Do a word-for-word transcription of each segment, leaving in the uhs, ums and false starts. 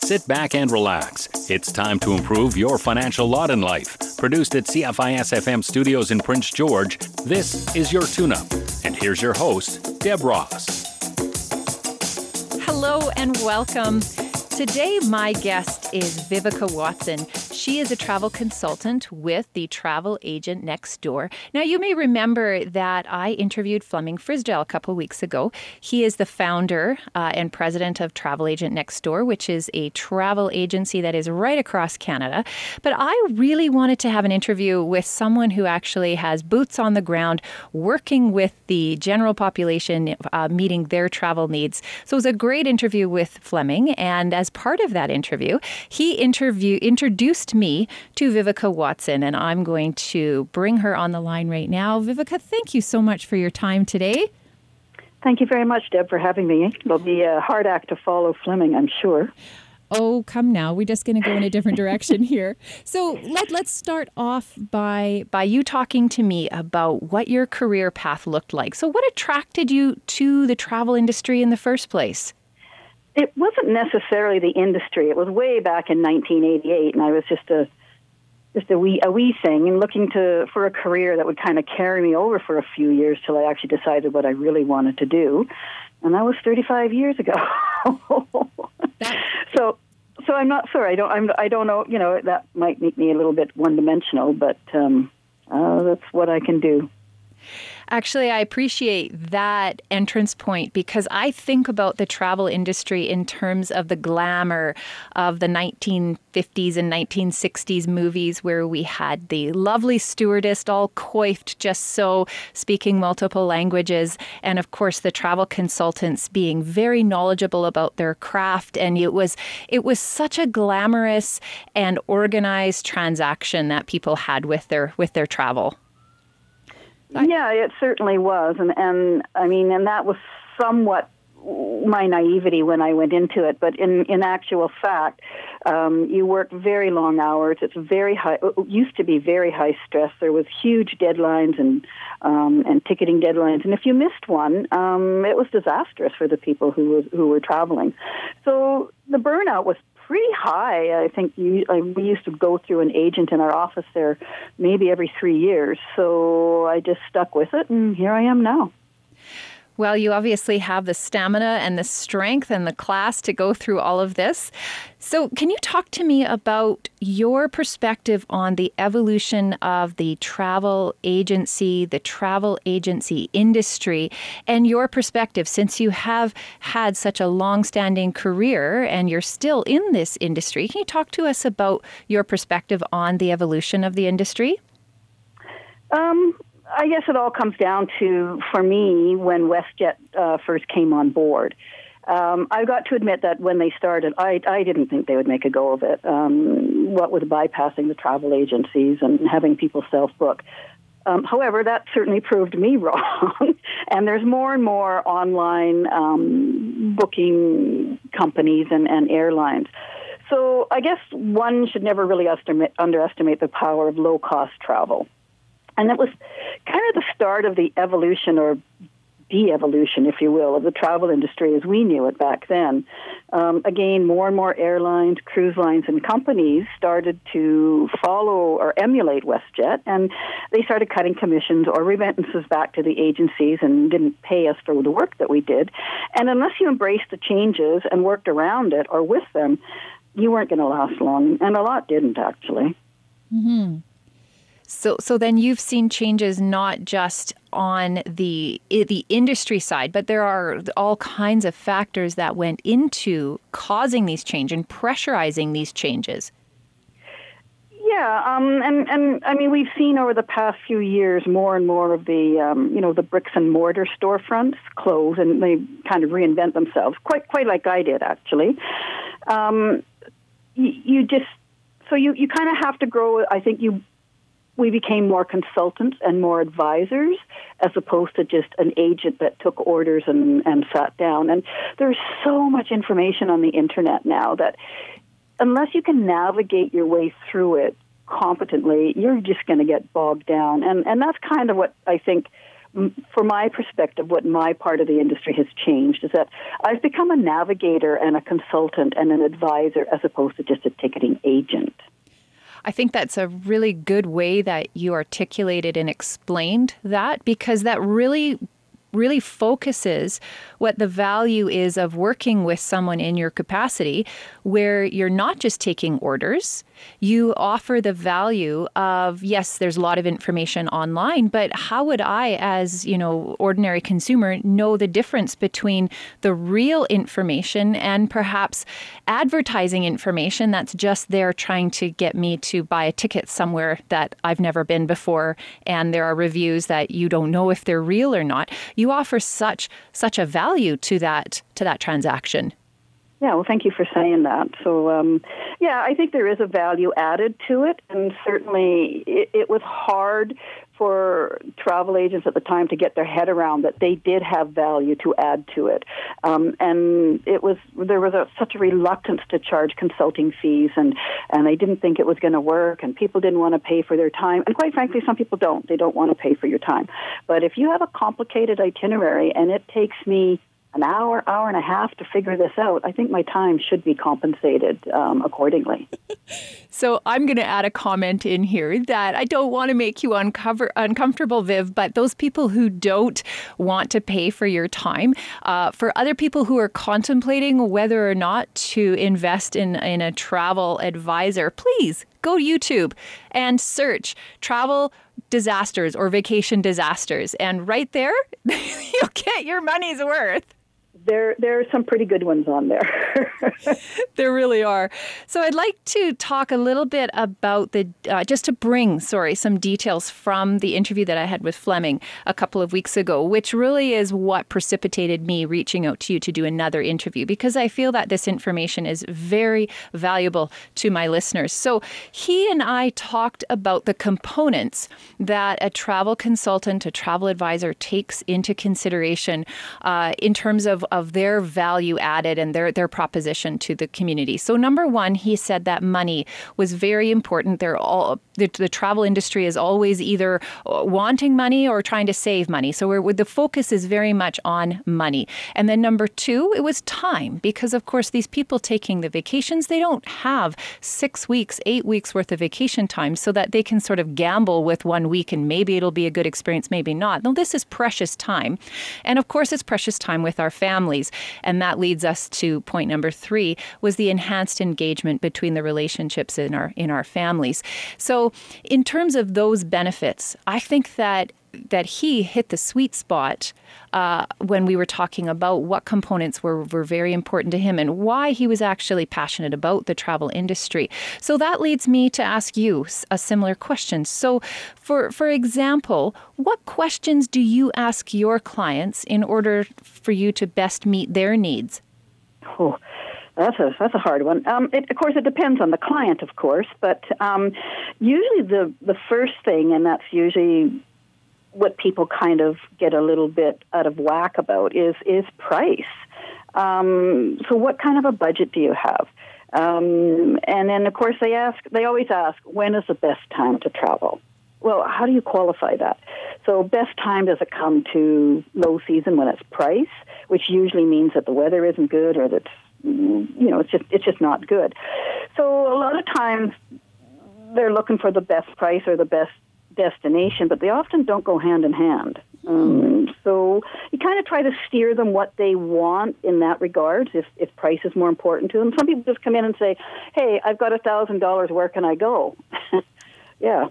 Sit back and relax. It's time to improve your financial lot in life. Produced at C F I S F M Studios in Prince George, this is your tune-up. And here's your host, Deb Ross. Hello and welcome. Today, my guest is Vivica Watson. She is a travel consultant with the Travel Agent Next Door. Now, you may remember that I interviewed Fleming Frisdale a couple of weeks ago. He is the founder uh, and president of Travel Agent Next Door, which is a travel agency that is right across Canada. But I really wanted to have an interview with someone who actually has boots on the ground, working with the general population, uh, meeting their travel needs. So it was a great interview with Fleming, and as part of that interview, he interview introduced me to Vivica Watson, and I'm going to bring her on the line right now. Vivica, thank you so much for your time today. Thank you very much, Deb, for having me. It'll be a hard act to follow Fleming, I'm sure. Oh, come now. We're just going to go in a different direction here. So let, let's start off by, by you talking to me about what your career path looked like. So what attracted you to the travel industry in the first place? It wasn't necessarily the industry. It was way back in nineteen eighty-eight, and I was just a just a wee a wee thing, and looking to for a career that would kind of carry me over for a few years till I actually decided what I really wanted to do, and that was thirty-five years ago. so, so I'm not sorry. I don't. I'm, I don't know. You know, that might make me a little bit one-dimensional, but um, uh, that's what I can do. Actually, I appreciate that entrance point because I think about the travel industry in terms of the glamour of the nineteen fifties and nineteen sixties movies where we had the lovely stewardess all coiffed just so, speaking multiple languages, and of course the travel consultants being very knowledgeable about their craft. And it was it was such a glamorous and organized transaction that people had with their with their travel. Yeah, it certainly was. And, and I mean, and that was somewhat my naivety when I went into it. But in, in actual fact, um, you work very long hours. It's very high, it used to be very high stress. There was huge deadlines and um, and ticketing deadlines. And if you missed one, um, it was disastrous for the people who was, who were traveling. So the burnout was pretty high. I think you, I, we used to go through an agent in our office there maybe every three years. So I just stuck with it, and here I am now. Well, you obviously have the stamina and the strength and the class to go through all of this. So can you talk to me about your perspective on the evolution of the travel agency, the travel agency industry, and your perspective since you have had such a long-standing career and you're still in this industry? Can you talk to us about your perspective on the evolution of the industry? Um. I guess it all comes down to, for me, when WestJet uh, first came on board. Um, I got to admit that when they started, I, I didn't think they would make a go of it, um, what with bypassing the travel agencies and having people self-book. Um, however, that certainly proved me wrong. And there's more and more online um, booking companies and, and airlines. So I guess one should never really estimate, underestimate the power of low-cost travel. And that was kind of the start of the evolution or de-evolution, if you will, of the travel industry as we knew it back then. Um, again, more and more airlines, cruise lines, and companies started to follow or emulate WestJet, and they started cutting commissions or remittances back to the agencies and didn't pay us for the work that we did. And unless you embraced the changes and worked around it or with them, you weren't going to last long, and a lot didn't, actually. Mm-hmm. So so then you've seen changes not just on the the industry side, but there are all kinds of factors that went into causing these changes and pressurizing these changes. Yeah, um, and, and I mean, we've seen over the past few years more and more of the, um, you know, the bricks and mortar storefronts close, and they kind of reinvent themselves, quite quite like I did, actually. Um, you, you just, so you, you kind of have to grow, I think you, we became more consultants and more advisors as opposed to just an agent that took orders and, and sat down. And there's so much information on the internet now that unless you can navigate your way through it competently, you're just going to get bogged down. And and that's kind of what I think from my perspective, what my part of the industry has changed is that I've become a navigator and a consultant and an advisor as opposed to just a ticketing agent. I think that's a really good way that you articulated and explained that, because that really really focuses what the value is of working with someone in your capacity, where you're not just taking orders. You offer the value of, yes, there's a lot of information online, but how would I, as, you know, ordinary consumer, know the difference between the real information and perhaps advertising information that's just there trying to get me to buy a ticket somewhere that I've never been before, and there are reviews that you don't know if they're real or not. You offer such such a value to that to that transaction. Yeah, well, thank you for saying that. So, um, yeah, I think there is a value added to it, and certainly it, it was hard for travel agents at the time to get their head around that they did have value to add to it. Um, and it was there was a, such a reluctance to charge consulting fees, and, and they didn't think it was going to work, and people didn't want to pay for their time. And quite frankly, some people don't. They don't want to pay for your time. But if you have a complicated itinerary and it takes me an hour, hour and a half to figure this out, I think my time should be compensated um, accordingly. So I'm going to add a comment in here that I don't want to make you uncover, uncomfortable, Viv, but those people who don't want to pay for your time, uh, for other people who are contemplating whether or not to invest in, in a travel advisor, please go to YouTube and search travel disasters or vacation disasters. And right there, you'll get your money's worth. There, there are some pretty good ones on there. There really are. So I'd like to talk a little bit about the, uh, just to bring, sorry, some details from the interview that I had with Fleming a couple of weeks ago, which really is what precipitated me reaching out to you to do another interview, because I feel that this information is very valuable to my listeners. So he and I talked about the components that a travel consultant, a travel advisor takes into consideration uh, in terms of of their value added and their, their proposition to the community. So number one, he said that money was very important. They're all the, the travel industry is always either wanting money or trying to save money. So we're, the focus is very much on money. And then number two, it was time, because of course these people taking the vacations, they don't have six weeks, eight weeks worth of vacation time so that they can sort of gamble with one week and maybe it'll be a good experience, maybe not. No, this is precious time. And of course it's precious time with our families. And that leads us to point number three, was the enhanced engagement between the relationships in our in our families. So in terms of those benefits, I think that that he hit the sweet spot uh, when we were talking about what components were, were very important to him and why he was actually passionate about the travel industry. So that leads me to ask you a similar question. So for, for example, what questions do you ask your clients in order for you to best meet their needs? Oh. That's a that's a hard one. Um, it, of course, it depends on the client, of course, but um, usually the, the first thing, and that's usually what people kind of get a little bit out of whack about, is is price. Um, so what kind of a budget do you have? Um, and then, of course, they ask. They always ask, when is the best time to travel? Well, how do you qualify that? So best time, does it come to low season when it's price, which usually means that the weather isn't good or that, you know, it's just it's just not good. So a lot of times they're looking for the best price or the best destination, but they often don't go hand in hand. Um, so you kind of try to steer them what they want in that regard, if, if price is more important to them. Some people just come in and say, hey, I've got one thousand dollars, where can I go? Yeah.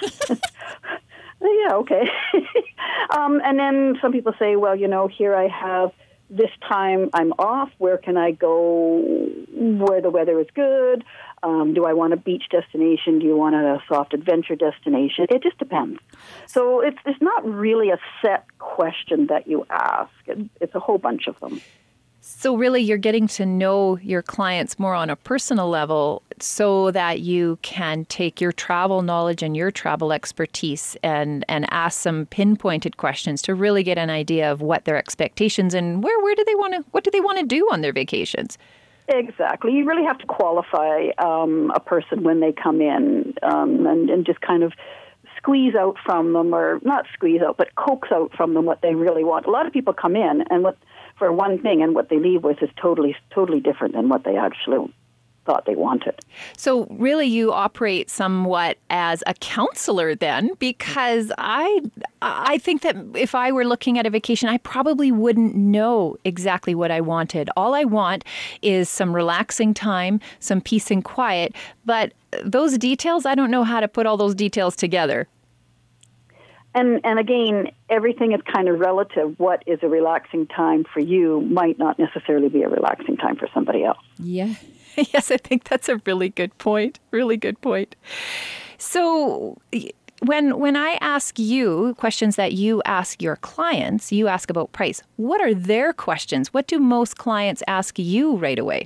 Yeah, okay. um, and then some people say, well, you know, here I have this time I'm off. Where can I go where the weather is good? Um, do I want a beach destination? Do you want a soft adventure destination? It just depends. So it's it's not really a set question that you ask. It's a whole bunch of them. So really, you're getting to know your clients more on a personal level so that you can take your travel knowledge and your travel expertise and, and ask some pinpointed questions to really get an idea of what their expectations and where where do they want to what do they want to do on their vacations. Exactly. You really have to qualify um, a person when they come in um, and, and just kind of squeeze out from them, or not squeeze out, but coax out from them what they really want. A lot of people come in and what for one thing, and what they leave with is totally, totally different than what they actually thought they wanted. So really you operate somewhat as a counselor then, because I I think that if I were looking at a vacation, I probably wouldn't know exactly what I wanted. All I want is some relaxing time, some peace and quiet, but those details, I don't know how to put all those details together. And and again, everything is kind of relative. What is a relaxing time for you might not necessarily be a relaxing time for somebody else. Yeah. Yes, I think that's a really good point. Really good point. So when when I ask you questions that you ask your clients, you ask about price. What are their questions? What do most clients ask you right away?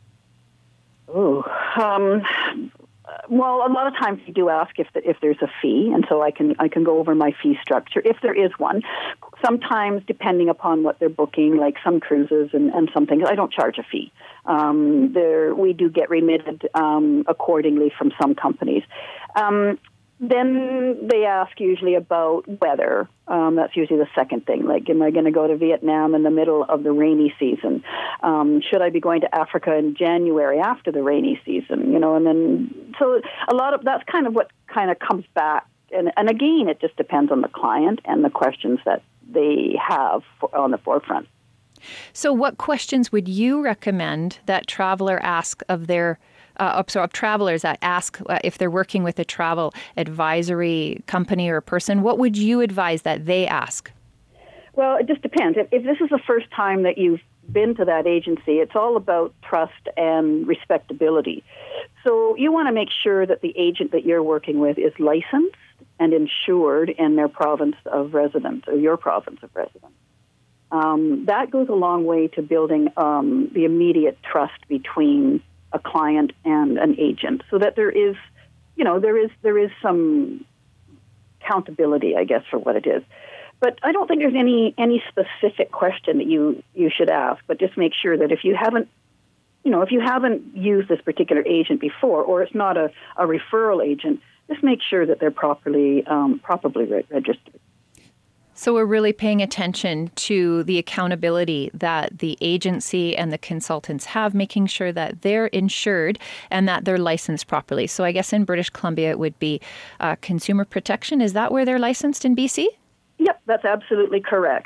Oh, um, well, a lot of times you do ask if the, if there's a fee, and so I can I can go over my fee structure if there is one. Sometimes, depending upon what they're booking, like some cruises and, and some things, I don't charge a fee. Um, there, we do get remitted um, accordingly from some companies. Um, then they ask usually about weather. Um, that's usually the second thing. Like, am I going to go to Vietnam in the middle of the rainy season? Um, should I be going to Africa in January after the rainy season? You know, and then so a lot of that's kind of what kind of comes back. And, and again, it just depends on the client and the questions that they have for, on the forefront. So what questions would you recommend that traveler ask of their uh, so of travelers that ask uh, if they're working with a travel advisory company or person? What would you advise that they ask? Well, it just depends. If, if this is the first time that you've been to that agency, it's all about trust and respectability. So you want to make sure that the agent that you're working with is licensed and insured in their province of residence or your province of residence. Um, that goes a long way to building um, the immediate trust between a client and an agent, so that there is, you know, there is there is some accountability, I guess, for what it is. But I don't think there's any any specific question that you, you should ask. But just make sure that if you haven't, you know, if you haven't used this particular agent before, or it's not a, a referral agent, just make sure that they're properly um, properly re- registered. So we're really paying attention to the accountability that the agency and the consultants have, making sure that they're insured and that they're licensed properly. So I guess in British Columbia it would be uh, consumer protection. Is that where they're licensed in B C? Yep, that's absolutely correct.